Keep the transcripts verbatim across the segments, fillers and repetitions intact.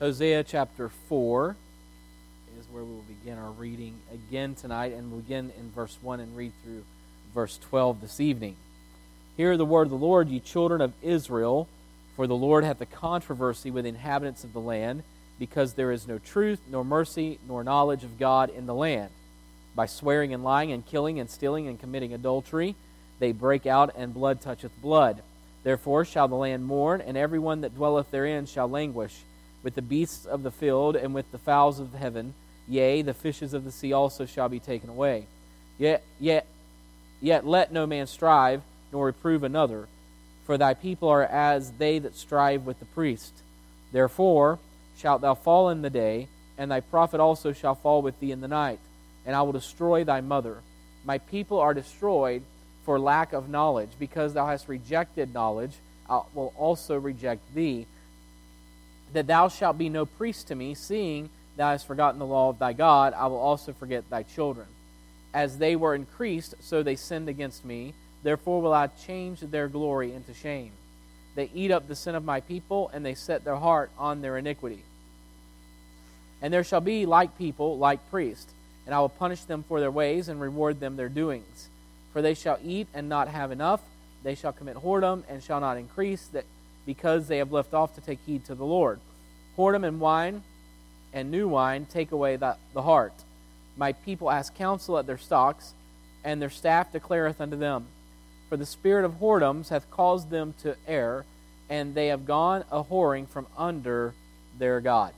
Hosea chapter four is where we will begin our reading again tonight, and we'll begin in verse one and read through verse twelve this evening. Hear the word of the Lord, ye children of Israel, for the Lord hath a controversy with the inhabitants of the land, because there is no truth, nor mercy, nor knowledge of God in the land. By swearing and lying and killing and stealing and committing adultery, they break out, and blood toucheth blood. Therefore shall the land mourn, and every one that dwelleth therein shall languish, with the beasts of the field and with the fowls of heaven. Yea, the fishes of the sea also shall be taken away. Yet, yet, yet let no man strive, nor reprove another, for thy people are as they that strive with the priest. Therefore shalt thou fall in the day, and thy prophet also shall fall with thee in the night, and I will destroy thy mother. My people are destroyed for lack of knowledge. Because thou hast rejected knowledge, I will also reject thee, that thou shalt be no priest to me, seeing thou hast forgotten the law of thy God. I will also forget thy children. As they were increased, so they sinned against me. Therefore will I change their glory into shame. They eat up the sin of my people, and they set their heart on their iniquity. And there shall be like people, like priests, and I will punish them for their ways, and reward them their doings. For they shall eat and not have enough. They shall commit whoredom, and shall not increase, that because they have left off to take heed to the Lord. Whoredom and wine and new wine take away the, the heart. My people ask counsel at their stocks, and their staff declareth unto them. For the spirit of whoredoms hath caused them to err, and they have gone a whoring from under their God.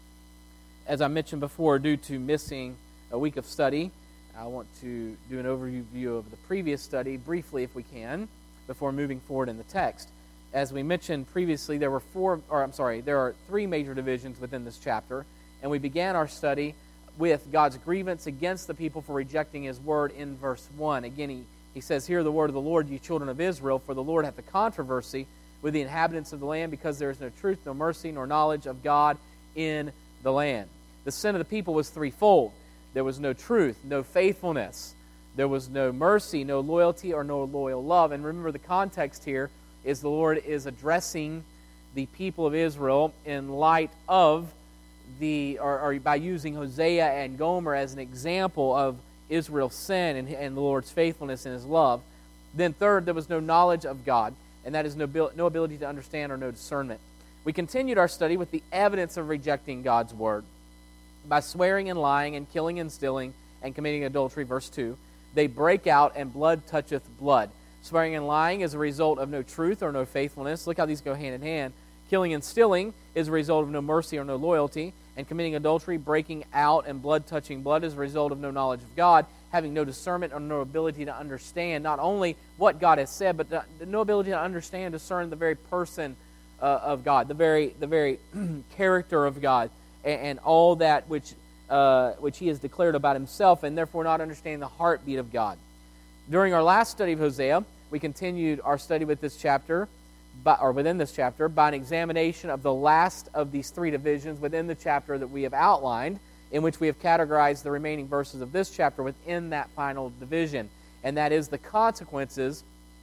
As I mentioned before, due to missing a week of study, I want to do an overview of the previous study briefly if we can, before moving forward in the text. As we mentioned previously, there were four, or I'm sorry, there are three major divisions within this chapter, and we began our study with God's grievance against the people for rejecting His word in verse one. Again, he, he says, Hear the word of the Lord, ye children of Israel, for the Lord hath a controversy with the inhabitants of the land, because there is no truth, no mercy, nor knowledge of God in the land. The sin of the people was threefold. There was no truth, no faithfulness. There was no mercy, no loyalty, or no loyal love. And remember, the context here is the Lord is addressing the people of Israel in light of the, or, or by using Hosea and Gomer as an example of Israel's sin and, and the Lord's faithfulness and His love. Then third, there was no knowledge of God, and that is no, no ability to understand or no discernment. We continued our study with the evidence of rejecting God's word. By swearing and lying and killing and stealing and committing adultery, verse two, they break out, and blood toucheth blood. Swearing and lying is a result of no truth or no faithfulness. Look how these go hand in hand. Killing and stealing is a result of no mercy or no loyalty. And committing adultery, breaking out, and blood touching blood is a result of no knowledge of God, having no discernment or no ability to understand not only what God has said, but no ability to understand, discern the very person uh, of God, the very the very character of God, and, and all that which uh, which He has declared about Himself, and therefore not understanding the heartbeat of God. During our last study of Hosea, we continued our study with this chapter, by, or within this chapter, by an examination of the last of these three divisions within the chapter that we have outlined, in which we have categorized the remaining verses of this chapter within that final division, and that is the consequences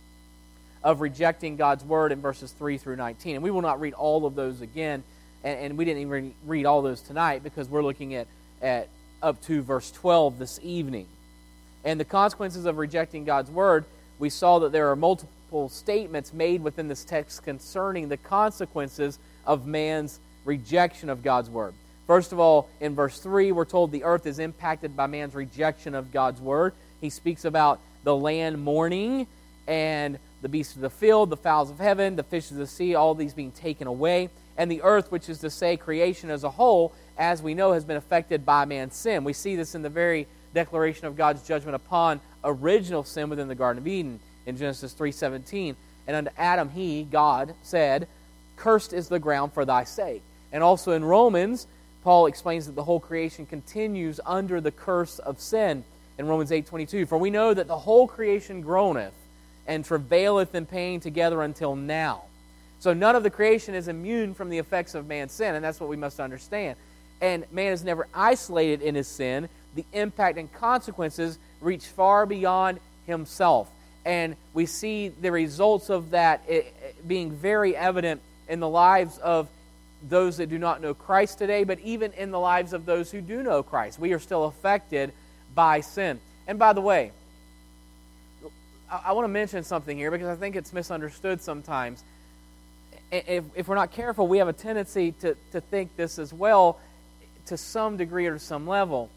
of rejecting God's word in verses three through nineteen. And we will not read all of those again, and, and we didn't even read all those tonight, because we're looking at, at up to verse twelve this evening. And the consequences of rejecting God's word, we saw that there are multiple statements made within this text concerning the consequences of man's rejection of God's word. First of all, in verse three, we're told the earth is impacted by man's rejection of God's word. He speaks about the land mourning, and the beasts of the field, the fowls of heaven, the fishes of the sea, all these being taken away. And the earth, which is to say creation as a whole, as we know, has been affected by man's sin. We see this in the very declaration of God's judgment upon original sin within the Garden of Eden in Genesis three seventeen. And unto Adam he, God, said, Cursed is the ground for thy sake. And also in Romans, Paul explains that the whole creation continues under the curse of sin in Romans eight twenty-two. For we know that the whole creation groaneth and travaileth in pain together until now. So none of the creation is immune from the effects of man's sin, and that's what we must understand. And man is never isolated in his sin. The impact and consequences reach far beyond himself. And we see the results of that being very evident in the lives of those that do not know Christ today, but even in the lives of those who do know Christ. We are still affected by sin. And by the way, I, I want to mention something here because I think it's misunderstood sometimes. If, if we're not careful, we have a tendency to, to think this as well to some degree or to some level.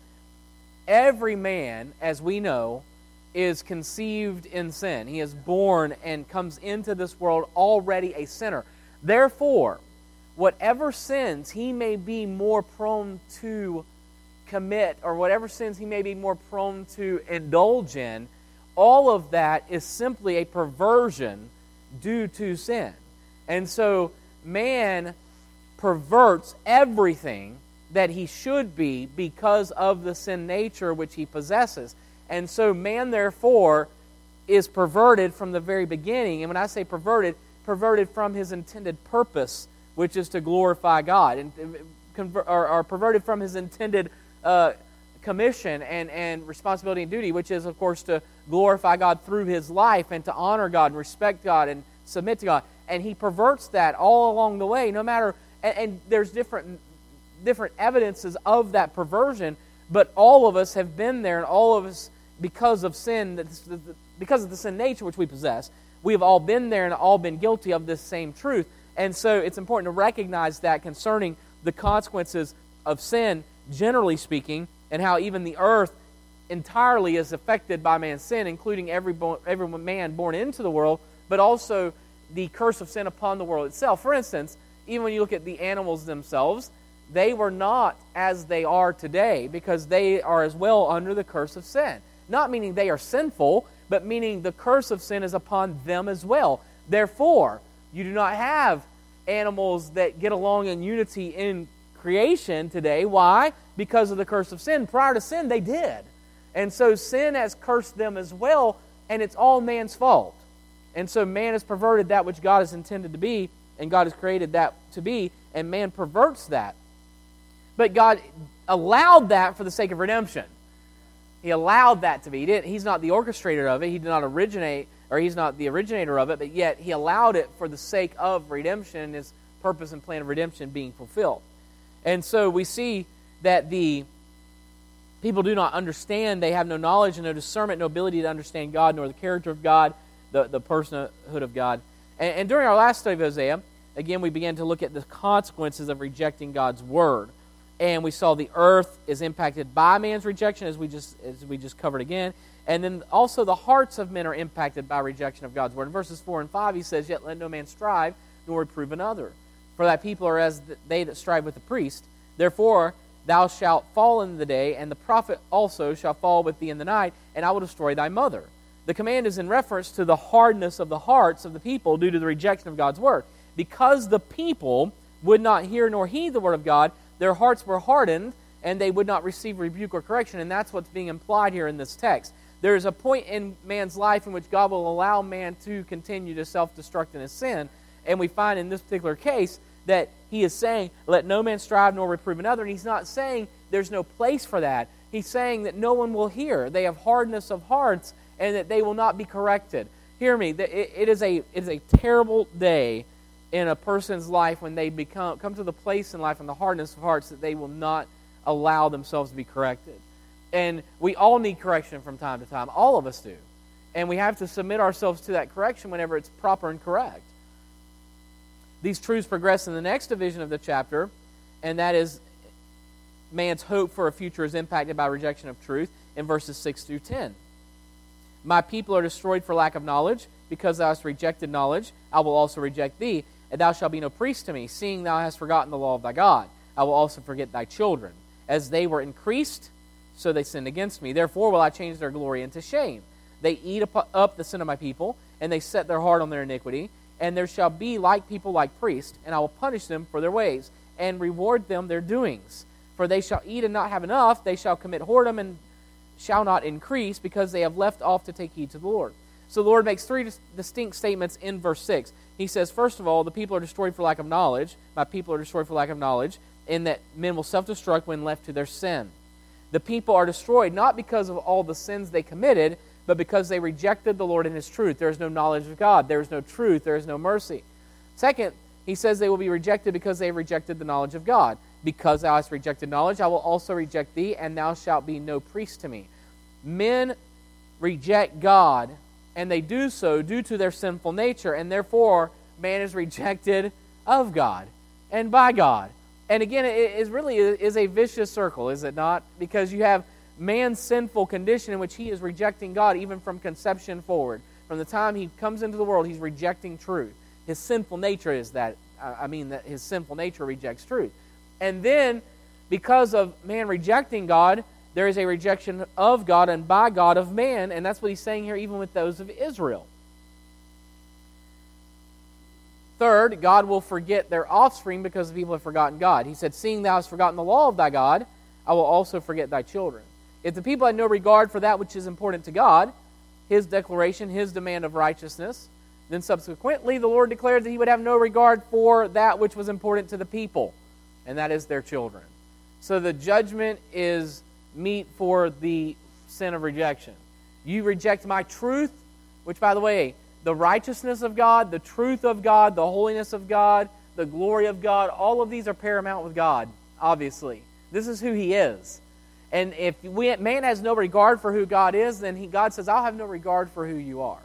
Every man, as we know, is conceived in sin. He is born and comes into this world already a sinner. Therefore, whatever sins he may be more prone to commit, or whatever sins he may be more prone to indulge in, all of that is simply a perversion due to sin. And so man perverts everything that he should be because of the sin nature which he possesses. And so man, therefore, is perverted from the very beginning. And when I say perverted, perverted from his intended purpose, which is to glorify God, and conver- or, or perverted from his intended uh, commission and, and responsibility and duty, which is, of course, to glorify God through his life and to honor God and respect God and submit to God. And he perverts that all along the way, no matter, and, and there's different different evidences of that perversion, but all of us have been there, and all of us, because of sin, because of the sin nature which we possess, we have all been there and all been guilty of this same truth. And so it's important to recognize that concerning the consequences of sin, generally speaking, and how even the earth entirely is affected by man's sin, including every, bo- every man born into the world, but also the curse of sin upon the world itself. For instance, even when you look at the animals themselves, they were not as they are today because they are as well under the curse of sin. Not meaning they are sinful, but meaning the curse of sin is upon them as well. Therefore, you do not have animals that get along in unity in creation today. Why? Because of the curse of sin. Prior to sin, they did. And so sin has cursed them as well, and it's all man's fault. And so man has perverted that which God has intended to be, and God has created that to be, and man perverts that. But God allowed that for the sake of redemption. He allowed that to be. He didn't, he's not the orchestrator of it. He did not originate, or he's not the originator of it, but yet he allowed it for the sake of redemption and his purpose and plan of redemption being fulfilled. And so we see that the people do not understand. They have no knowledge and no discernment, no ability to understand God, nor the character of God, the, the personhood of God. And, and during our last study of Hosea, again, we began to look at the consequences of rejecting God's word. And we saw the earth is impacted by man's rejection, as we just as we just covered again. And then also the hearts of men are impacted by rejection of God's word. In verses four and five, he says, "Yet let no man strive, nor reprove another. For thy people are as they that strive with the priest. Therefore thou shalt fall in the day, and the prophet also shall fall with thee in the night, and I will destroy thy mother." The command is in reference to the hardness of the hearts of the people due to the rejection of God's word. Because the people would not hear nor heed the word of God, their hearts were hardened, and they would not receive rebuke or correction, and that's what's being implied here in this text. There is a point in man's life in which God will allow man to continue to self-destruct in his sin, and we find in this particular case that he is saying, "Let no man strive nor reprove another," and he's not saying there's no place for that. He's saying that no one will hear. They have hardness of hearts, and that they will not be corrected. Hear me, it is a, it is a terrible day in a person's life when they become come to the place in life in the hardness of hearts that they will not allow themselves to be corrected. And we all need correction from time to time. All of us do. And we have to submit ourselves to that correction whenever it's proper and correct. These truths progress in the next division of the chapter, and that is man's hope for a future is impacted by rejection of truth in verses six through ten. "My people are destroyed for lack of knowledge. Because thou hast rejected knowledge, I will also reject thee. And thou shalt be no priest to me, seeing thou hast forgotten the law of thy God. I will also forget thy children. As they were increased, so they sinned against me. Therefore will I change their glory into shame. They eat up the sin of my people, and they set their heart on their iniquity. And there shall be like people like priests, and I will punish them for their ways, and reward them their doings. For they shall eat and not have enough, they shall commit whoredom and shall not increase, because they have left off to take heed to the Lord." So the Lord makes three dis- distinct statements in verse six. He says, first of all, the people are destroyed for lack of knowledge. My people are destroyed for lack of knowledge, in that men will self-destruct when left to their sin. The people are destroyed not because of all the sins they committed, but because they rejected the Lord and His truth. There is no knowledge of God. There is no truth. There is no mercy. Second, he says they will be rejected because they have rejected the knowledge of God. Because thou hast rejected knowledge, I will also reject thee, and thou shalt be no priest to me. Men reject God, and they do so due to their sinful nature, and therefore man is rejected of God and by God. And again, it is really is a vicious circle, is it not? Because you have man's sinful condition in which he is rejecting God even from conception forward. From the time he comes into the world, he's rejecting truth. His sinful nature is that, I mean, that his sinful nature rejects truth. And then, because of man rejecting God, there is a rejection of God and by God of man, and that's what he's saying here even with those of Israel. Third, God will forget their offspring because the people have forgotten God. He said, seeing thou hast forgotten the law of thy God, I will also forget thy children. If the people had no regard for that which is important to God, his declaration, his demand of righteousness, then subsequently the Lord declared that he would have no regard for that which was important to the people, and that is their children. So the judgment is meet for the sin of rejection. You reject my truth, which, by the way, the righteousness of God, the truth of God, the holiness of God, the glory of God, all of these are paramount with God, obviously. This is who he is. And if we, man has no regard for who God is, then he, God says, I'll have no regard for who you are.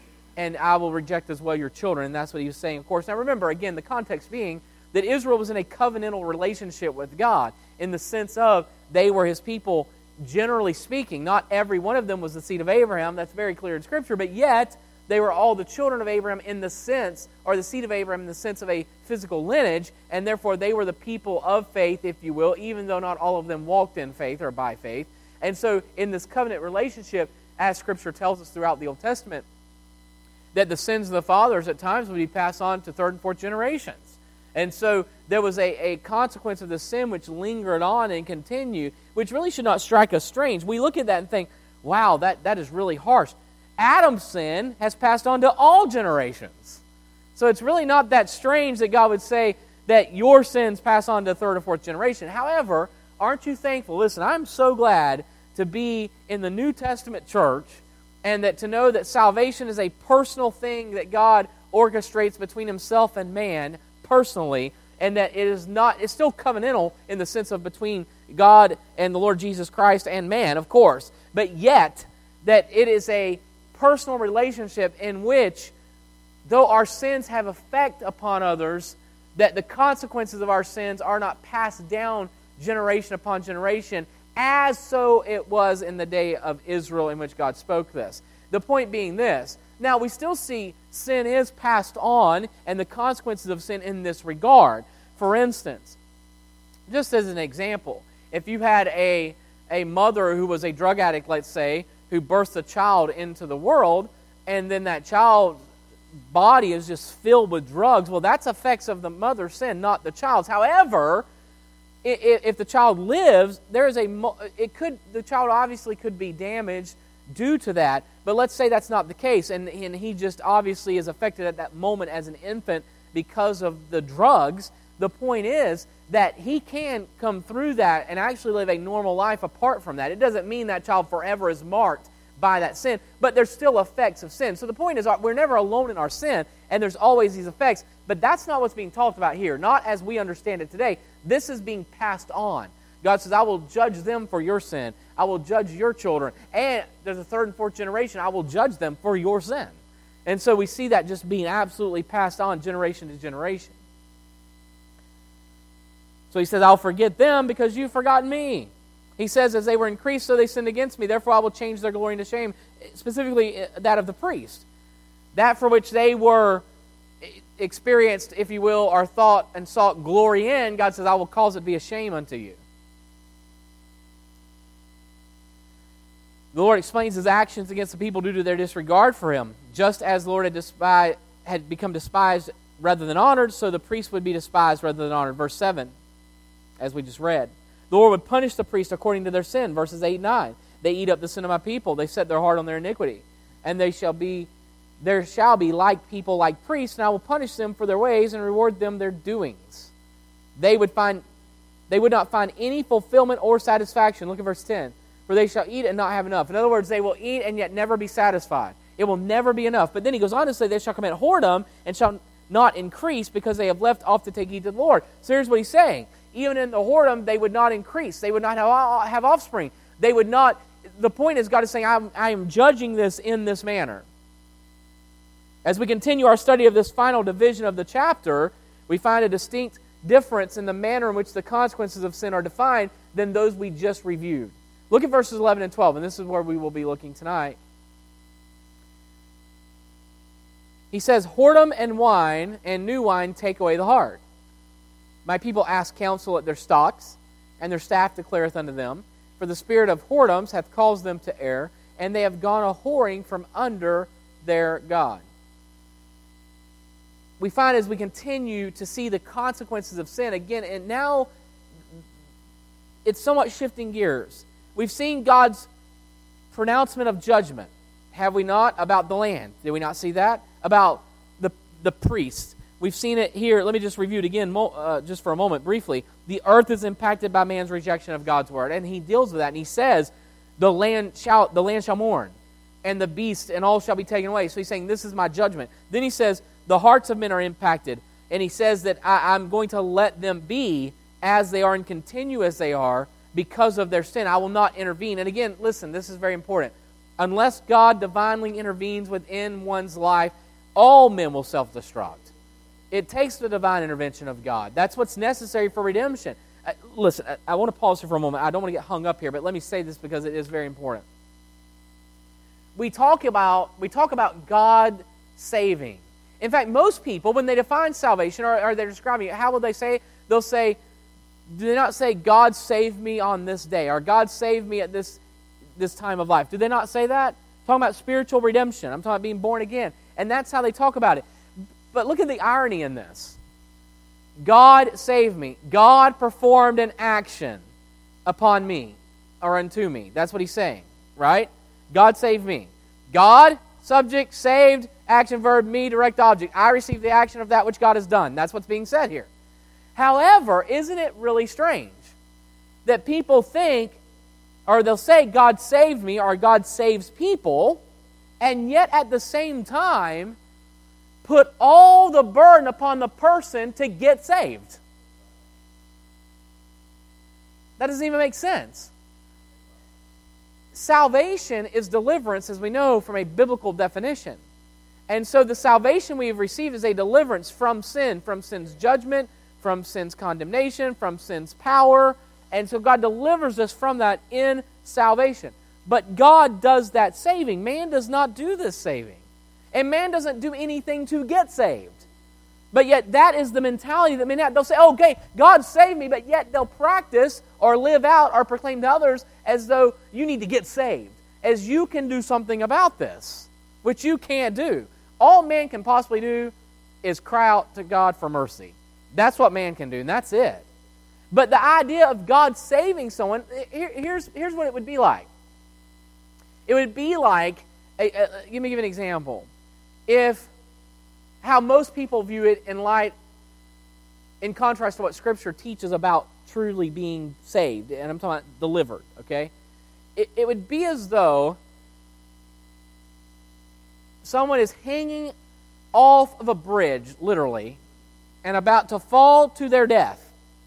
And I will reject as well your children. And that's what he was saying, of course. Now remember, again, the context being that Israel was in a covenantal relationship with God in the sense of they were his people, generally speaking. Not every one of them was the seed of Abraham. That's very clear in Scripture. But yet, they were all the children of Abraham in the sense, or the seed of Abraham in the sense of a physical lineage, and therefore they were the people of faith, if you will, even though not all of them walked in faith or by faith. And so in this covenant relationship, as Scripture tells us throughout the Old Testament, that the sins of the fathers at times would be passed on to third and fourth generations. And so there was a, a consequence of the sin which lingered on and continued, which really should not strike us strange. We look at that and think, wow, that, that is really harsh. Adam's sin has passed on to all generations. So it's really not that strange that God would say that your sins pass on to third or fourth generation. However, aren't you thankful? Listen, I'm so glad to be in the New Testament church and that to know that salvation is a personal thing that God orchestrates between himself and man personally, and that it is not, it's still covenantal in the sense of between God and the Lord Jesus Christ and man, of course, but yet that it is a personal relationship in which, though our sins have effect upon others, that the consequences of our sins are not passed down generation upon generation, as so it was in the day of Israel in which God spoke this. The point being this, now we still see sin is passed on and the consequences of sin in this regard. For instance, just as an example, if you had a, a mother who was a drug addict, let's say, who births a child into the world, and then that child's body is just filled with drugs, well, that's effects of the mother's sin, not the child's. However, if, if the child lives, there is a it could the child obviously could be damaged due to that, but let's say that's not the case, and, and he just obviously is affected at that moment as an infant because of the drugs. The point is that he can come through that and actually live a normal life apart from that. It doesn't mean that child forever is marked by that sin, but there's still effects of sin. So the point is we're never alone in our sin, and there's always these effects, but that's not what's being talked about here, not as we understand it today. This is being passed on. God says, I will judge them for your sin. I will judge your children. And there's a third and fourth generation. I will judge them for your sin. And so we see that just being absolutely passed on generation to generation. So he says, I'll forget them because you've forgotten me. He says, as they were increased, so they sinned against me. Therefore, I will change their glory into shame, specifically that of the priest. That for which they were experienced, if you will, or thought and sought glory in, God says, I will cause it to be a shame unto you. The Lord explains his actions against the people due to their disregard for him. Just as the Lord had, despised, had become despised rather than honored, so the priest would be despised rather than honored. Verse seven, as we just read. The Lord would punish the priest according to their sin. Verses eight and nine. They eat up the sin of my people. They set their heart on their iniquity. And they shall be, there shall be like people, like priests, and I will punish them for their ways and reward them their doings. They would find, they would not find any fulfillment or satisfaction. Look at verse ten. For they shall eat and not have enough. In other words, they will eat and yet never be satisfied. It will never be enough. But then he goes on to say, they shall commit whoredom and shall not increase because they have left off to take heed to the Lord. So here's what he's saying. Even in the whoredom, they would not increase. They would not have, have offspring. They would not, the point is God is saying, I'm, I am judging this in this manner. As we continue our study of this final division of the chapter, we find a distinct difference in the manner in which the consequences of sin are defined than those we just reviewed. Look at verses eleven and twelve, and this is where we will be looking tonight. He says, whoredom and wine and new wine take away the heart. My people ask counsel at their stocks, and their staff declareth unto them. For the spirit of whoredoms hath caused them to err, and they have gone a-whoring from under their God. We find as we continue to see the consequences of sin again, and now it's somewhat shifting gears. We've seen God's pronouncement of judgment, have we not, about the land? Did we not see that? About the, the priest. We've seen it here. Let me just review it again uh, just for a moment, briefly. The earth is impacted by man's rejection of God's word, and he deals with that, and he says, the land shall, the land shall mourn, and the beast and all shall be taken away. So he's saying, this is my judgment. Then he says, the hearts of men are impacted, and he says that I, I'm going to let them be as they are and continue as they are because of their sin. I will not intervene. And again, listen, this is very important. Unless God divinely intervenes within one's life, all men will self-destruct. It takes the divine intervention of God. That's what's necessary for redemption. Uh, listen, I, I want to pause here for a moment. I don't want to get hung up here, but let me say this because it is very important. We talk about, we talk about God saving. In fact, most people, when they define salvation, or, or they're describing it, how will they say it? They'll say, do they not say, God saved me on this day, or God saved me at this, this time of life? Do they not say that? I'm talking about spiritual redemption. I'm talking about being born again. And that's how they talk about it. But look at the irony in this. God saved me. God performed an action upon me, or unto me. That's what he's saying, right? God saved me. God, subject, saved, action, verb, me, direct object. I receive the action of that which God has done. That's what's being said here. However, isn't it really strange that people think, or they'll say, God saved me, or God saves people, and yet at the same time, put all the burden upon the person to get saved? That doesn't even make sense. Salvation is deliverance, as we know from a biblical definition. And so the salvation we have received is a deliverance from sin, from sin's judgment, from sin's condemnation, from sin's power. And so God delivers us from that in salvation. But God does that saving. Man does not do this saving. And man doesn't do anything to get saved. But yet that is the mentality that men have. They'll say, oh, okay, God saved me, but yet they'll practice or live out or proclaim to others as though you need to get saved, as you can do something about this, which you can't do. All man can possibly do is cry out to God for mercy. That's what man can do, and that's it. But the idea of God saving someone, here, here's, here's what it would be like. It would be like, a, a, let me give you an example. If how most people view it in light, in contrast to what Scripture teaches about truly being saved, and I'm talking about delivered, okay? It, it would be as though someone is hanging off of a bridge, literally, and about to fall to their death.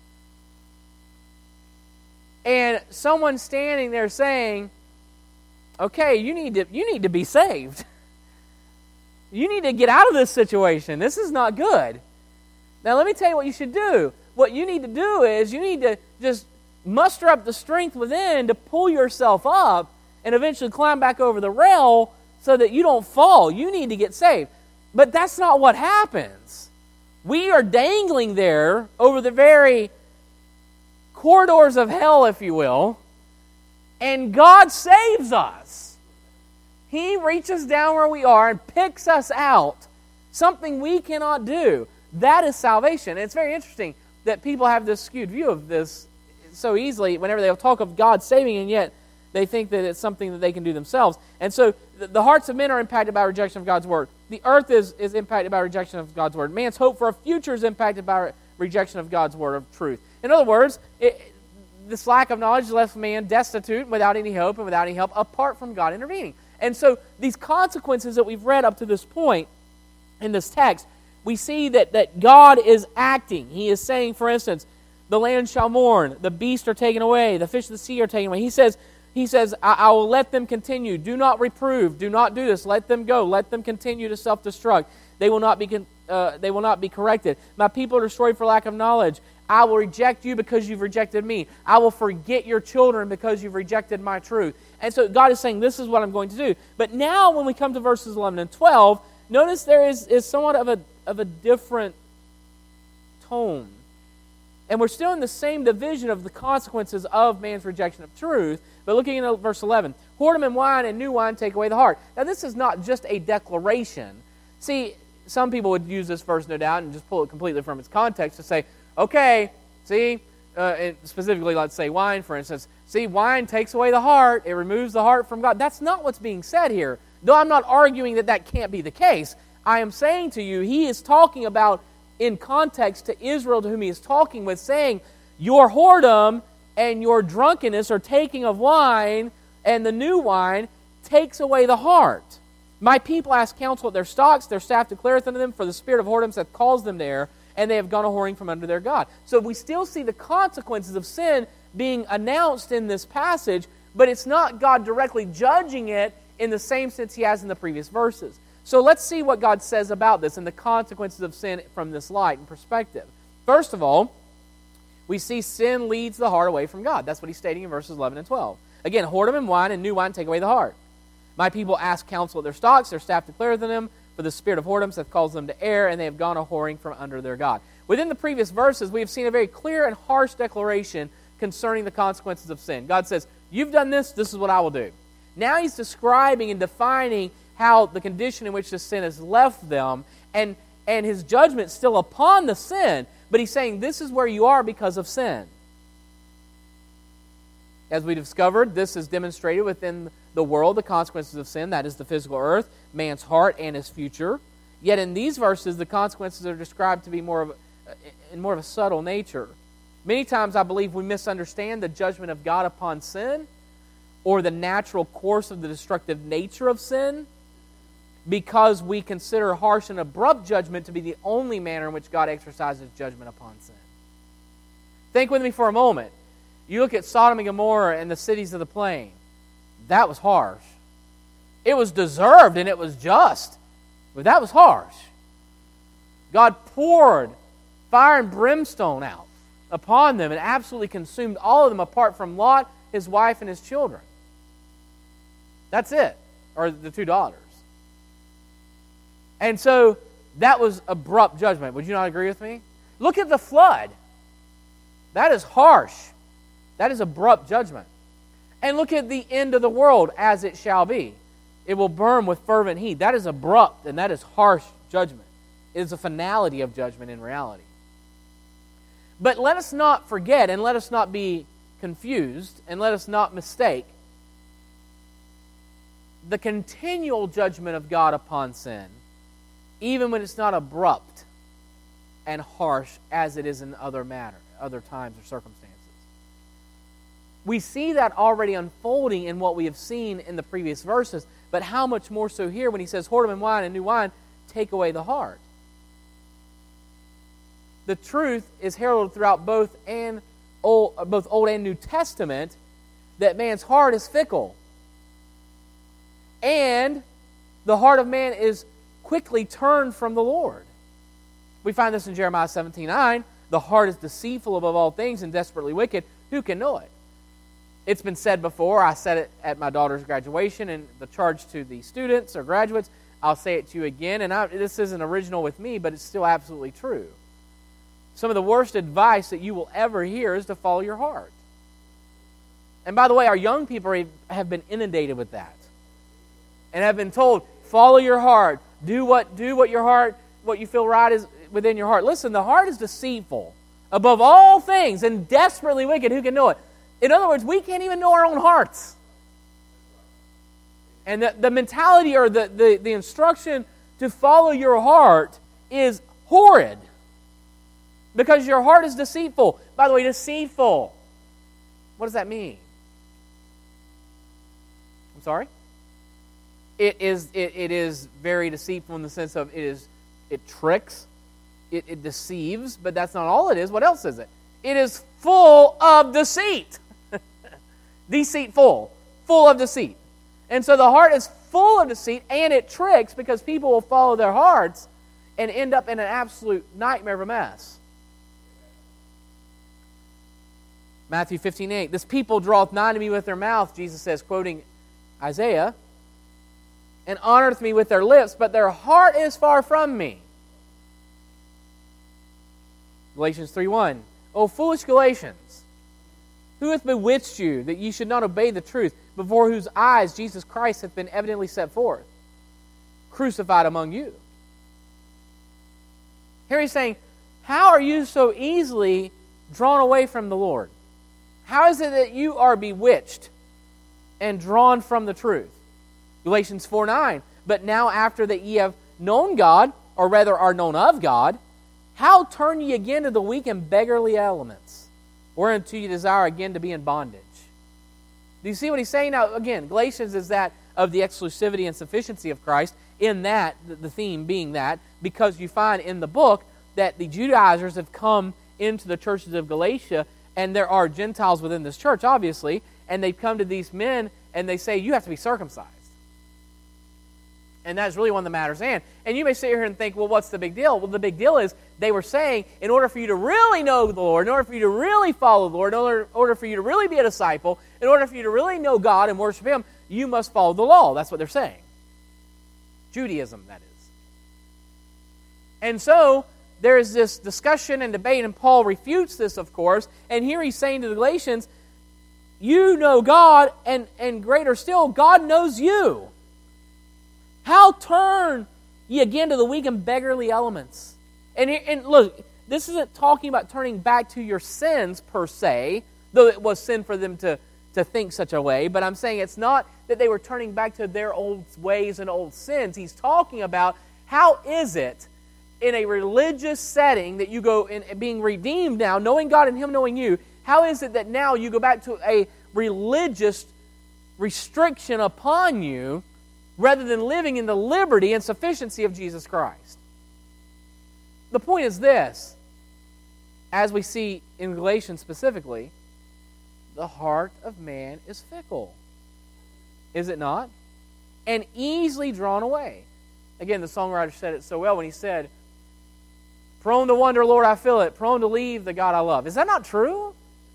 And someone standing there saying, okay, you need to, you need to be saved. You need to get out of this situation. This is not good. Now let me tell you what you should do. What you need to do is you need to just muster up the strength within to pull yourself up and eventually climb back over the rail so that you don't fall. You need to get saved. But that's not what happens. We are dangling there over the very corridors of hell, if you will, and God saves us. He reaches down where we are and picks us out, something we cannot do. That is salvation. And it's very interesting that people have this skewed view of this so easily whenever they'll talk of God saving, and yet they think that it's something that they can do themselves. And so the, the hearts of men are impacted by rejection of God's word. The earth is, is impacted by rejection of God's word. Man's hope for a future is impacted by rejection of God's word of truth. In other words, it, this lack of knowledge left man destitute, without any hope and without any help, apart from God intervening. And so these consequences that we've read up to this point in this text we see that, that God is acting. He is saying, for instance, the land shall mourn, the beasts are taken away, the fish of the sea are taken away. He says, he says, I, I will let them continue. Do not reprove. Do not do this. Let them go. Let them continue to self-destruct. They will not be uh, they will not be corrected. My people are destroyed for lack of knowledge. I will reject you because you've rejected me. I will forget your children because you've rejected my truth. And so God is saying, this is what I'm going to do. But now when we come to verses eleven and twelve, notice there is, is somewhat of a, of a different tone. And we're still in the same division of the consequences of man's rejection of truth. But looking at verse eleven, whoredom and wine and new wine take away the heart. Now this is not just a declaration. See, some people would use this verse, no doubt, and just pull it completely from its context to say, okay, see, uh, and specifically let's say wine, for instance. See, wine takes away the heart. It removes the heart from God. That's not what's being said here. Though I'm not arguing that that can't be the case. I am saying to you, he is talking about in context to Israel to whom he is talking with, saying, your whoredom and your drunkenness or taking of wine and the new wine takes away the heart. My people ask counsel at their stocks, their staff declareth unto them, for the spirit of whoredoms hath caused them there, and they have gone a-whoring from under their God. So we still see the consequences of sin being announced in this passage, but it's not God directly judging it in the same sense he has in the previous verses. So let's see what God says about this and the consequences of sin from this light and perspective. First of all, we see sin leads the heart away from God. That's what he's stating in verses eleven and twelve. Again, whoredom and wine and new wine take away the heart. My people ask counsel at their stocks, their staff declareth unto them, for the spirit of whoredoms hath caused them to err, and they have gone a-whoring from under their God. Within the previous verses, we have seen a very clear and harsh declaration concerning the consequences of sin. God says, you've done this, this is what I will do. Now he's describing and defining how the condition in which the sin has left them, and, and his judgment still upon the sin, but he's saying this is where you are because of sin. As we discovered, this is demonstrated within the world, the consequences of sin, that is the physical earth, man's heart, and his future. Yet in these verses, the consequences are described to be more of a, in more of a subtle nature. Many times I believe we misunderstand the judgment of God upon sin or the natural course of the destructive nature of sin because we consider harsh and abrupt judgment to be the only manner in which God exercises judgment upon sin. Think with me for a moment. You look at Sodom and Gomorrah and the cities of the plain. That was harsh. It was deserved and it was just, but that was harsh. God poured fire and brimstone out upon them and absolutely consumed all of them apart from Lot, his wife, and his children. That's it, or the two daughters. And so that was abrupt judgment. Would you not agree with me? Look at the flood. That is harsh. That is abrupt judgment. And look at the end of the world as it shall be. It will burn with fervent heat. That is abrupt and that is harsh judgment. It is a finality of judgment in reality. But let us not forget and let us not be confused and let us not mistake the continual judgment of God upon sin, even when it's not abrupt and harsh as it is in other matter, other times or circumstances. We see that already unfolding in what we have seen in the previous verses, but how much more so here when he says, whoredom and wine and new wine take away the heart. The truth is heralded throughout both and old, both Old and New Testament that man's heart is fickle. And the heart of man is quickly turned from the Lord. We find this in Jeremiah seventeen nine. The heart is deceitful above all things and desperately wicked. Who can know it? It's been said before. I said it at my daughter's graduation and the charge to the students or graduates. I'll say it to you again. And I, this isn't original with me, but it's still absolutely true. Some of the worst advice that you will ever hear is to follow your heart. And by the way, our young people have been inundated with that. And have been told, follow your heart. Do what, do what your heart, what you feel right is within your heart. Listen, the heart is deceitful above all things and desperately wicked. Who can know it? In other words, we can't even know our own hearts. And the, the mentality or the, the, the instruction to follow your heart is horrid. Because your heart is deceitful. By the way, deceitful. What does that mean? I'm sorry? It is, it, it is very deceitful in the sense of it is it tricks. it, it deceives, but that's not all it is. What else is it? It is full of deceit. Deceitful. Full of deceit. And so the heart is full of deceit, and it tricks because people will follow their hearts and end up in an absolute nightmare of a mess. Matthew fifteen eight, this people draweth nigh to me with their mouth, Jesus says, quoting Isaiah, and honoreth me with their lips, but their heart is far from me. Galatians three one, O foolish Galatians, who hath bewitched you that ye should not obey the truth, before whose eyes Jesus Christ hath been evidently set forth, crucified among you? Here he's saying, how are you so easily drawn away from the Lord? How is it that you are bewitched and drawn from the truth? Galatians four nine, but now after that ye have known God, or rather are known of God, how turn ye again to the weak and beggarly elements, whereunto ye desire again to be in bondage? Do you see what he's saying? Now, again, Galatians is that of the exclusivity and sufficiency of Christ, in that, the theme being that, because you find in the book that the Judaizers have come into the churches of Galatia, and there are Gentiles within this church, obviously, and they come to these men and they say, you have to be circumcised. And that's really one of the matters. And, and you may sit here and think, well, what's the big deal? Well, the big deal is they were saying, in order for you to really know the Lord, in order for you to really follow the Lord, in order, in order for you to really be a disciple, in order for you to really know God and worship Him, you must follow the law. That's what they're saying. Judaism, that is. And so, there is this discussion and debate, and Paul refutes this, of course, and here he's saying to the Galatians, you know God, and, and greater still, God knows you. How turn ye again to the weak and beggarly elements? And, and look, this isn't talking about turning back to your sins per se, though it was sin for them to, to think such a way, but I'm saying it's not that they were turning back to their old ways and old sins. He's talking about how is it in a religious setting that you go in being redeemed now, knowing God and Him knowing you, how is it that now you go back to a religious restriction upon you rather than living in the liberty and sufficiency of Jesus Christ? The point is this, as we see in Galatians specifically, the heart of man is fickle. Is it not? And easily drawn away. Again, the songwriter said it so well when he said, prone to wonder, Lord, I feel it. Prone to leave the God I love. Is that not true?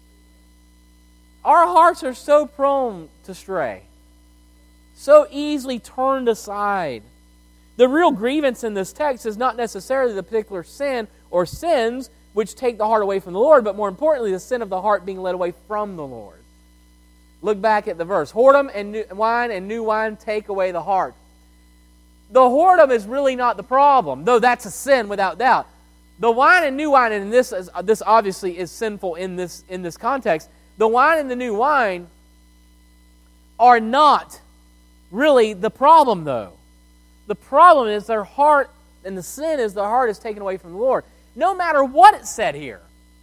Our hearts are so prone to stray. So easily turned aside. The real grievance in this text is not necessarily the particular sin or sins which take the heart away from the Lord, but more importantly, the sin of the heart being led away from the Lord. Look back at the verse. Whoredom and new wine and new wine take away the heart. The whoredom is really not the problem, though that's a sin without doubt. The wine and new wine, and this is, this obviously is sinful in this, in this context, the wine and the new wine are not really the problem, though. The problem is their heart, and the sin is their heart is taken away from the Lord. No matter what it said here.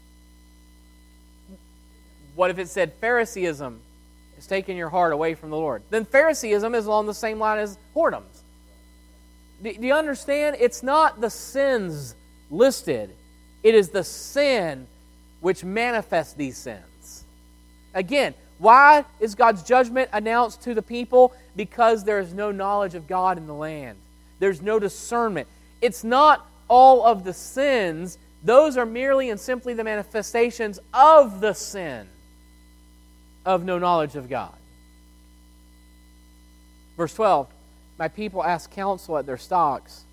What if it said Phariseeism is taking your heart away from the Lord? Then Phariseeism is along the same line as whoredoms. Do, do you understand? It's not the sins listed. It is the sin which manifests these sins. Again, why is God's judgment announced to the people? Because there is no knowledge of God in the land. There's no discernment. It's not all of the sins. Those are merely and simply the manifestations of the sin of no knowledge of God. Verse twelve, my people ask counsel at their stocks,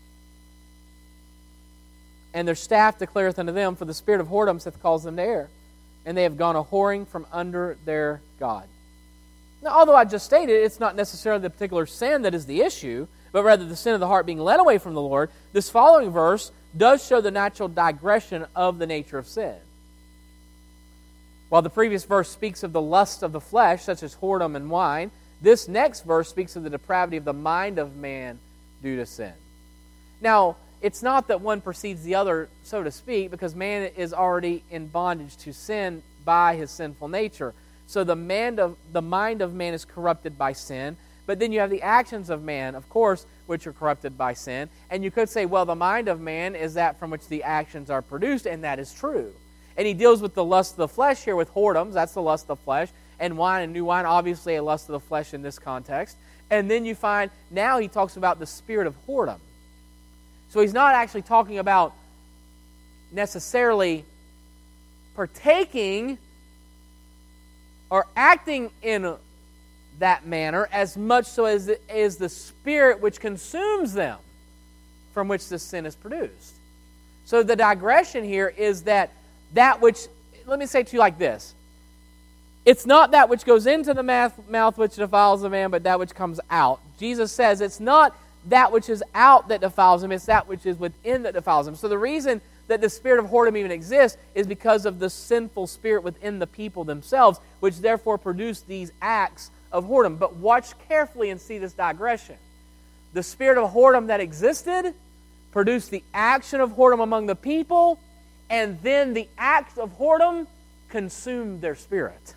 and their staff declareth unto them, for the spirit of whoredoms hath caused them to err, and they have gone a whoring from under their God. Now, although I just stated it's not necessarily the particular sin that is the issue, but rather the sin of the heart being led away from the Lord, this following verse does show the natural digression of the nature of sin. While the previous verse speaks of the lust of the flesh, such as whoredom and wine, this next verse speaks of the depravity of the mind of man due to sin. Now, it's not that one precedes the other, so to speak, because man is already in bondage to sin by his sinful nature. So the, man of, the mind of man is corrupted by sin, but then you have the actions of man, of course, which are corrupted by sin. And you could say, well, the mind of man is that from which the actions are produced, and that is true. And he deals with the lust of the flesh here with whoredoms. That's the lust of the flesh. And wine and new wine, obviously a lust of the flesh in this context. And then you find, now he talks about the spirit of whoredom. So he's not actually talking about necessarily partaking or acting in that manner as much so as it is the spirit which consumes them from which the sin is produced. So the digression here is that that which, let me say to you like this, it's not that which goes into the mouth which defiles a man, but that which comes out. Jesus says it's not that which is out that defiles him, it's that which is within that defiles him. So the reason that the spirit of whoredom even exists is because of the sinful spirit within the people themselves, which therefore produce these acts of whoredom. But watch carefully and see this digression. The spirit of whoredom that existed produced the action of whoredom among the people, and then the act of whoredom consumed their spirit.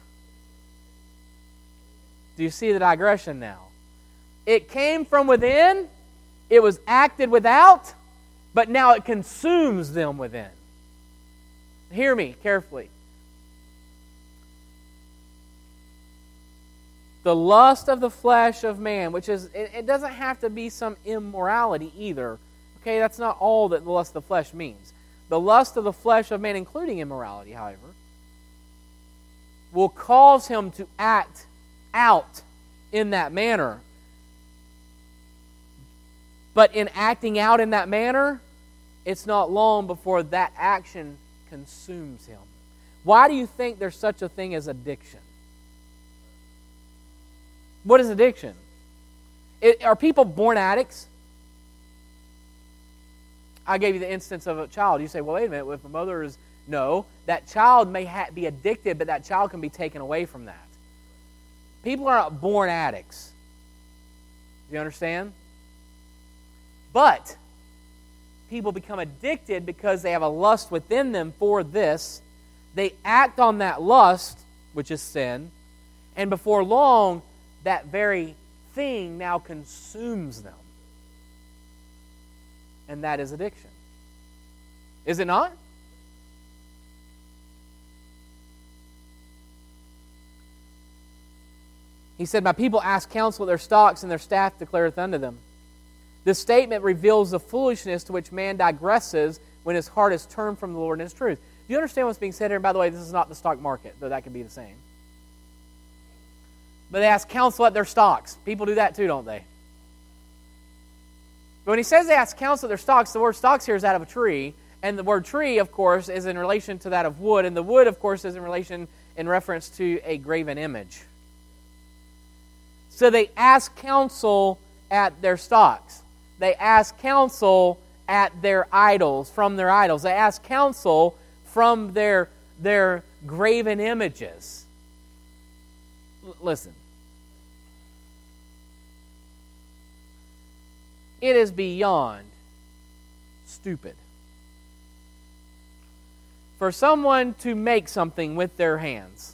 Do you see the digression now? It came from within, it was acted without, but now it consumes them within. Hear me carefully. The lust of the flesh of man, which is, it, it doesn't have to be some immorality either. Okay, that's not all that the lust of the flesh means. The lust of the flesh of man, including immorality, however, will cause him to act out in that manner. But in acting out in that manner, it's not long before that action consumes him. Why do you think there's such a thing as addiction? What is addiction? It, are people born addicts? I gave you the instance of a child. You say, well, wait a minute, if a mother is... No, that child may ha- be addicted, but that child can be taken away from that. People are not born addicts. Do you understand? But people become addicted because they have a lust within them for this. They act on that lust, which is sin, and before long, that very thing now consumes them. And that is addiction. Is it not? He said, my people ask counsel of their stocks, and their staff declareth unto them. This statement reveals the foolishness to which man digresses when his heart is turned from the Lord and his truth. Do you understand what's being said here? And by the way, this is not the stock market, though that could be the same. But they ask counsel at their stocks. People do that too, don't they? But when he says they ask counsel at their stocks, the word stocks here is out of a tree. And the word tree, of course, is in relation to that of wood. And the wood, of course, is in relation, in reference to a graven image. So they ask counsel at their stocks. They ask counsel at their idols, from their idols. They ask counsel from their, their graven images. L- listen. It is beyond stupid for someone to make something with their hands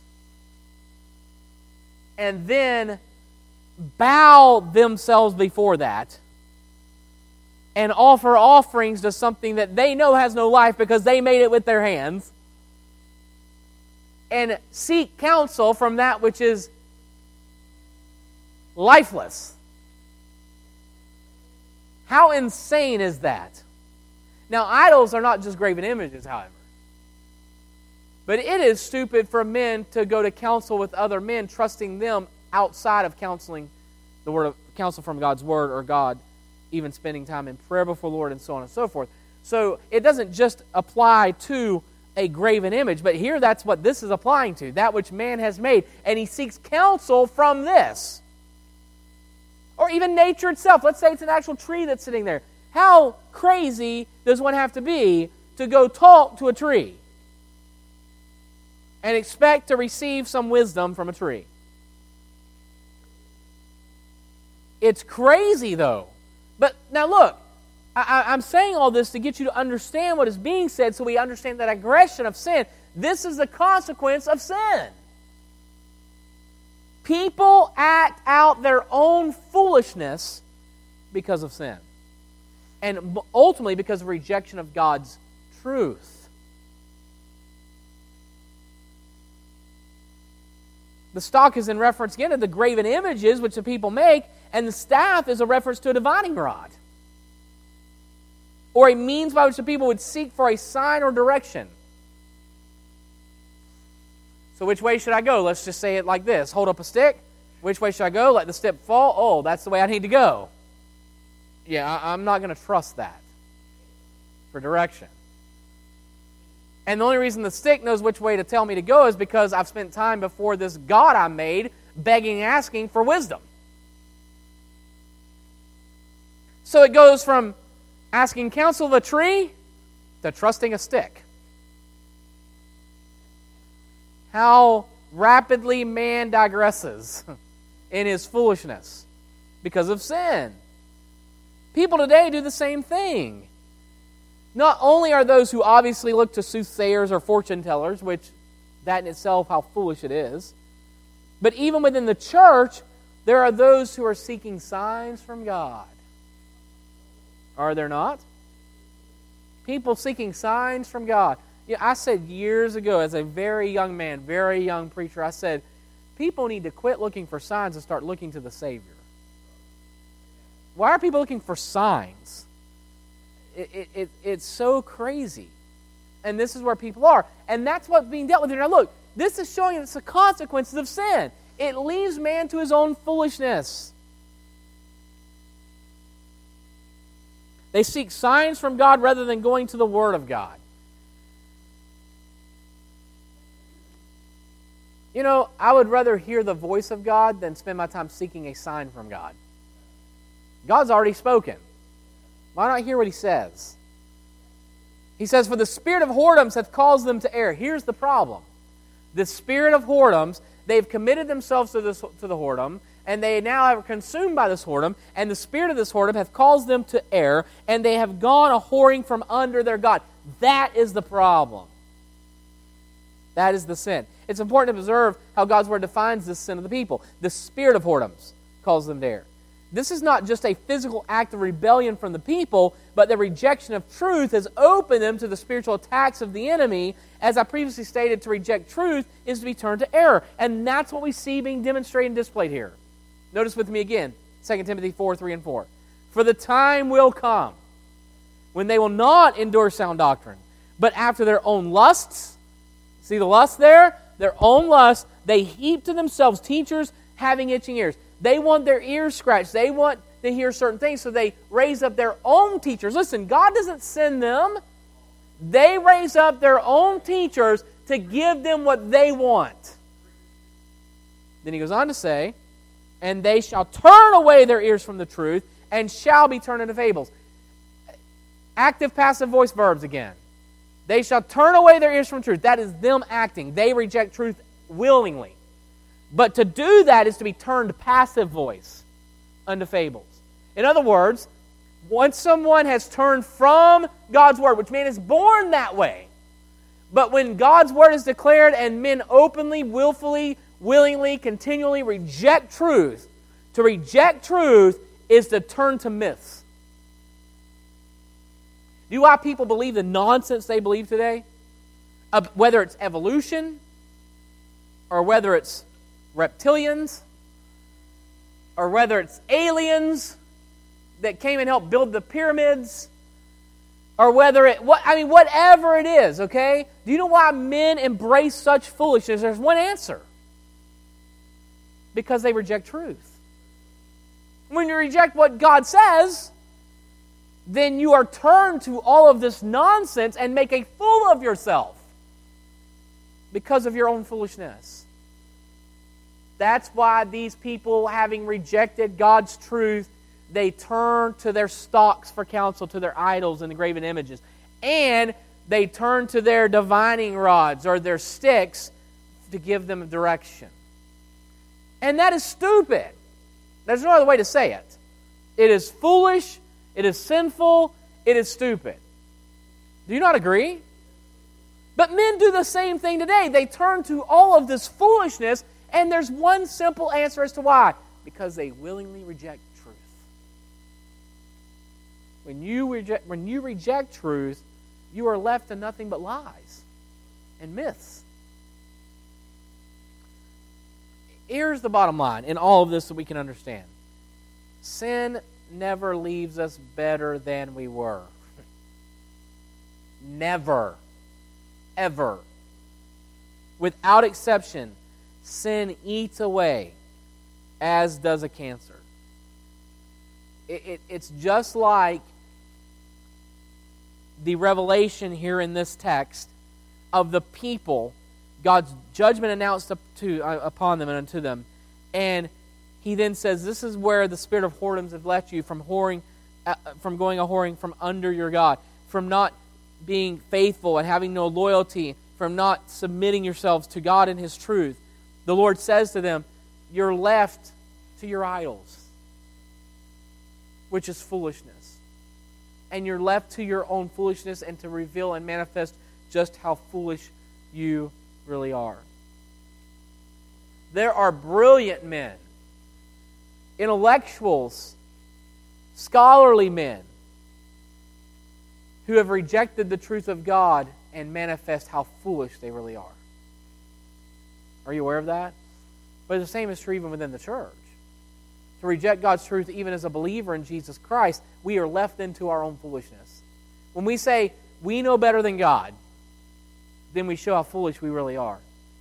and then bow themselves before that and offer offerings to something that they know has no life because they made it with their hands, and seek counsel from that which is lifeless. How insane is that? Now, idols are not just graven images, however. But it is stupid for men to go to counsel with other men, trusting them outside of counseling, the word of counsel from God's Word or God, even spending time in prayer before the Lord and so on and so forth. So it doesn't just apply to a graven image, but here that's what this is applying to, that which man has made. And he seeks counsel from this. Or even nature itself. Let's say it's an actual tree that's sitting there. How crazy does one have to be to go talk to a tree and expect to receive some wisdom from a tree? It's crazy, though. But now look, I, I'm saying all this to get you to understand what is being said so we understand that aggression of sin. This is the consequence of sin. People act out their own foolishness because of sin. And ultimately because of rejection of God's truth. The stock is in reference again to the graven images which the people make, and the staff is a reference to a divining rod, or a means by which the people would seek for a sign or direction. So which way should I go? Let's just say it like this. Hold up a stick. Which way should I go? Let the stick fall? Oh, that's the way I need to go. Yeah, I, I'm not going to trust that for direction. And the only reason the stick knows which way to tell me to go is because I've spent time before this God I made begging and asking for wisdom. So it goes from asking counsel of a tree to trusting a stick. How rapidly man digresses in his foolishness because of sin. People today do the same thing. Not only are those who obviously look to soothsayers or fortune tellers, which that in itself, how foolish it is, but even within the church, there are those who are seeking signs from God. Are there not? People seeking signs from God. Yeah, I said years ago, as a very young man, very young preacher, I said, people need to quit looking for signs and start looking to the Savior. Why are people looking for signs? It, it, it, it's so crazy. And this is where people are. And that's what's being dealt with here. Now look, this is showing us the consequences of sin. It leaves man to his own foolishness. They seek signs from God rather than going to the Word of God. You know, I would rather hear the voice of God than spend my time seeking a sign from God. God's already spoken. Why not hear what He says? He says, for the spirit of whoredoms hath caused them to err. Here's the problem. The spirit of whoredoms, they've committed themselves to, this, to the whoredom, and they now are consumed by this whoredom, and the spirit of this whoredom hath caused them to err, and they have gone a whoring from under their God. That is the problem. That is the sin. It's important to observe how God's Word defines this sin of the people. The spirit of whoredoms calls them to err. This is not just a physical act of rebellion from the people, but the rejection of truth has opened them to the spiritual attacks of the enemy. As I previously stated, to reject truth is to be turned to error. And that's what we see being demonstrated and displayed here. Notice with me again, Second Timothy four, three and four. For the time will come when they will not endure sound doctrine, but after their own lusts, see the lust there? Their own lusts, they heap to themselves teachers having itching ears. They want their ears scratched. They want to hear certain things, so they raise up their own teachers. Listen, God doesn't send them. They raise up their own teachers to give them what they want. Then he goes on to say, and they shall turn away their ears from the truth and shall be turned into fables. Active, passive voice verbs again. They shall turn away their ears from truth. That is them acting. They reject truth willingly. But to do that is to be turned passive voice unto fables. In other words, once someone has turned from God's Word, which man is born that way, but when God's Word is declared and men openly, willfully, willingly, continually reject truth, to reject truth is to turn to myths. Do you know why people believe the nonsense they believe today? Uh, whether it's evolution, or whether it's reptilians, or whether it's aliens that came and helped build the pyramids, or whether it, what I mean, whatever it is, okay? Do you know why men embrace such foolishness? There's one answer. Because they reject truth. When you reject what God says, then you are turned to all of this nonsense and make a fool of yourself because of your own foolishness. That's why these people, having rejected God's truth, they turn to their stocks for counsel, to their idols and the graven images. And they turn to their divining rods or their sticks to give them direction. And that is stupid. There's no other way to say it. It is foolish, it is sinful, it is stupid. Do you not agree? But men do the same thing today. They turn to all of this foolishness, and there's one simple answer as to why. Because they willingly reject truth. When you reject, when you reject truth, you are left to nothing but lies and myths. Here's the bottom line in all of this that we can understand. Sin never leaves us better than we were. Never. Ever. Without exception, sin eats away, as does a cancer. It, it, it's just like the revelation here in this text of the people, God's judgment announced up to, uh, upon them and unto them. And he then says, this is where the spirit of whoredoms have left you, from whoring, uh, from going a whoring from under your God, from not being faithful and having no loyalty, from not submitting yourselves to God and His truth. The Lord says to them, you're left to your idols, which is foolishness. And you're left to your own foolishness and to reveal and manifest just how foolish you really are. There are brilliant men, intellectuals, scholarly men who have rejected the truth of God and manifest how foolish they really are. Are you aware of that? But the same is true even within the church. To reject God's truth even as a believer in Jesus Christ, we are left into our own foolishness. When we say we know better than God, then we show how foolish we really are.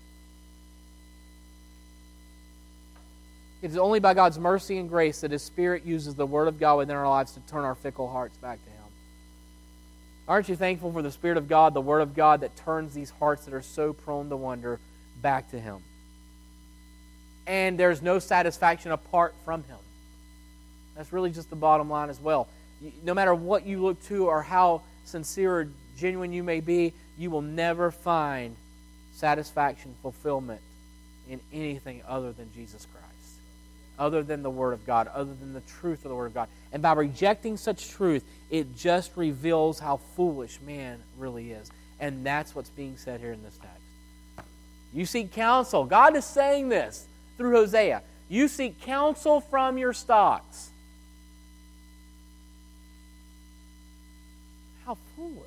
It is only by God's mercy and grace that His Spirit uses the Word of God within our lives to turn our fickle hearts back to Him. Aren't you thankful for the Spirit of God, the Word of God, that turns these hearts that are so prone to wander back to Him? And there's no satisfaction apart from Him. That's really just the bottom line as well. No matter what you look to or how sincere or genuine you may be, you will never find satisfaction, fulfillment in anything other than Jesus Christ, other than the Word of God, other than the truth of the Word of God. And by rejecting such truth, it just reveals how foolish man really is. And that's what's being said here in this text. You seek counsel. God is saying this through Hosea. You seek counsel from your stocks. How foolish.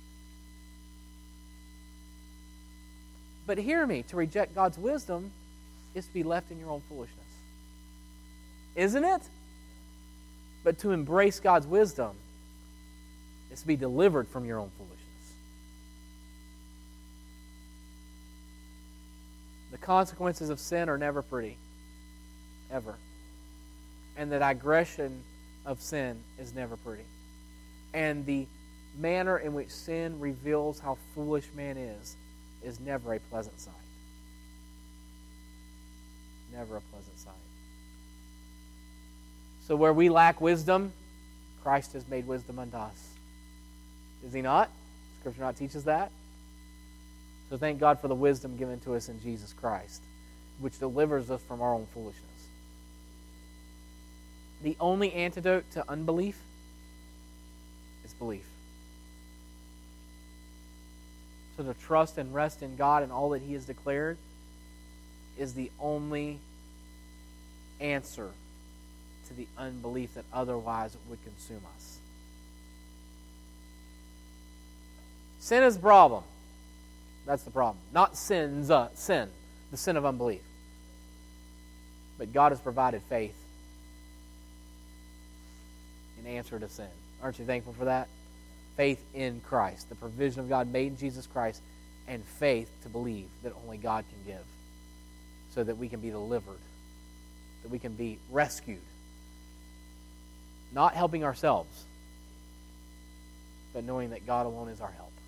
But hear me, to reject God's wisdom is to be left in your own foolishness. Isn't it? But to embrace God's wisdom is to be delivered from your own foolishness. The consequences of sin are never pretty. Ever. And the digression of sin is never pretty. And the manner in which sin reveals how foolish man is is never a pleasant sight. Never a pleasant sight. So where we lack wisdom, Christ has made wisdom unto us. Is He not? Scripture not teaches that? So thank God for the wisdom given to us in Jesus Christ, which delivers us from our own foolishness. The only antidote to unbelief is belief. So to trust and rest in God and all that He has declared is the only answer to the unbelief that otherwise would consume us. Sin is the problem. That's the problem. Not sin's uh, sin, the sin of unbelief. But God has provided faith in answer to sin. Aren't you thankful for that? Faith in Christ, the provision of God made in Jesus Christ, and faith to believe that only God can give, so that we can be delivered, that we can be rescued. Not helping ourselves, but knowing that God alone is our help.